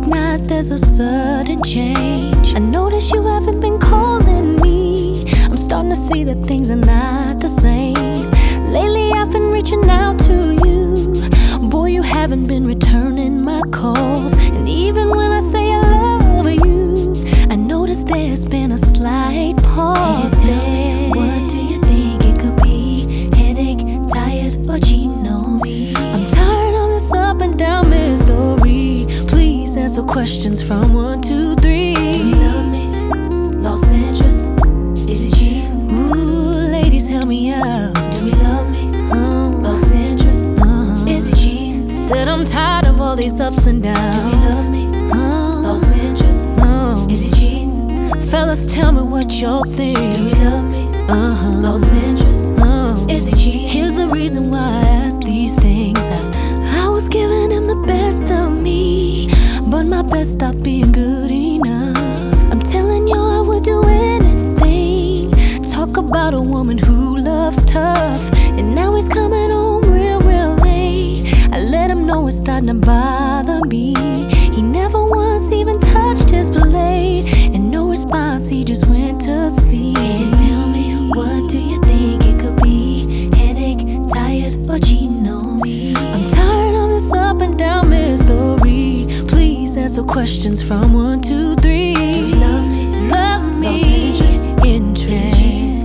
recognize there's a sudden change. I notice you haven't been calling me. I'm starting to see that things are not the same. Lately I've been reaching out to you. Boy, you haven't been returning my calls. And even when I say I love you, I notice there's been a slight pause. Please tell me, what do you think it could be? Headache, tired, or cheating on me? I'm tired of this up and down mystery. Please answer questions from 1 to 3. Do you love me? Lost interest? Is it cheating? Ooh, ladies, help me out. Do we love me? Lost interest? Is it cheating? Said I'm tired of all these ups and downs. Do we love me? Lost interest? Is it cheating? Fellas, tell me what y'all think. Do we love me? Lost interest? Is it cheating? Here's the reason why I ask these things. I was giving him the best of me, but my best stopped being good enough. I'm telling you I would do anything. Talk about a woman who loves tough, and now he's coming home real late. I let him know it's starting to bother me. He never once even touched his blade, and no response, he just went to sleep. Just tell me, what do you think it could be? Headache, tired, or cheating on me? I'm tired of this up and down mystery. Please answer questions from 1 to 3. Do you love me? Love me. Lost interest? Interest.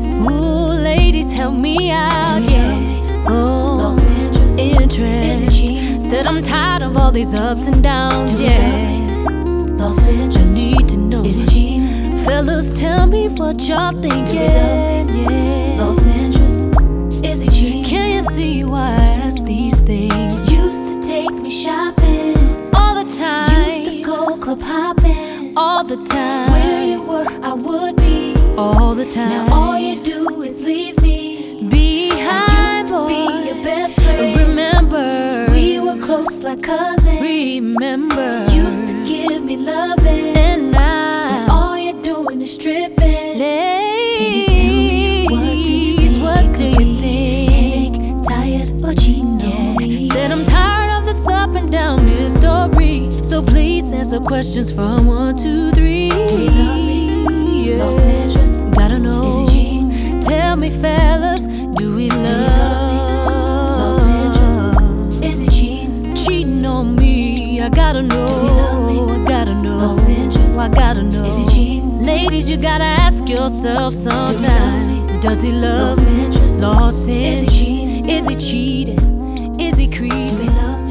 Ooh, ladies, help me out. Do you love me? Oh, Lost interest? interest. Is it cheating? Said I'm tired of all these ups and downs. Do you love me? Lost interest? Need to know. Is it cheating? Fellas, tell me what y'all think. Do you love me? Lost interest? Is it cheating? Can you see why I ask these things? Used to take me shopping All the time. Used to go club hopping All the time. Where you were, I would be. All the time. Now all you do is leave me behind, Used to boy. be your best friend. Remember, We were close like cousins. remember. Used to give me loving, And now, all you're doing is stripping. ladies, Tell me, what do you think? what it do could you be? think? Headache, tired, or cheating on me? Said I'm tired of this up and down mystery. So please answer questions from 1 to 3. Do you love me? Yeah. Lost interest? Gotta know. Is it cheating? Tell me, fellas, do we love? Lost interest? Is it cheating? Cheating on me, I gotta know. Do we love me? I gotta know. Lost interest? I gotta know. Is it cheating? Ladies, you gotta ask yourself sometime. me? Does he love Lost me? interest? Lost Is it interest? cheating? Is he cheating? Is he creeping? Do we love me?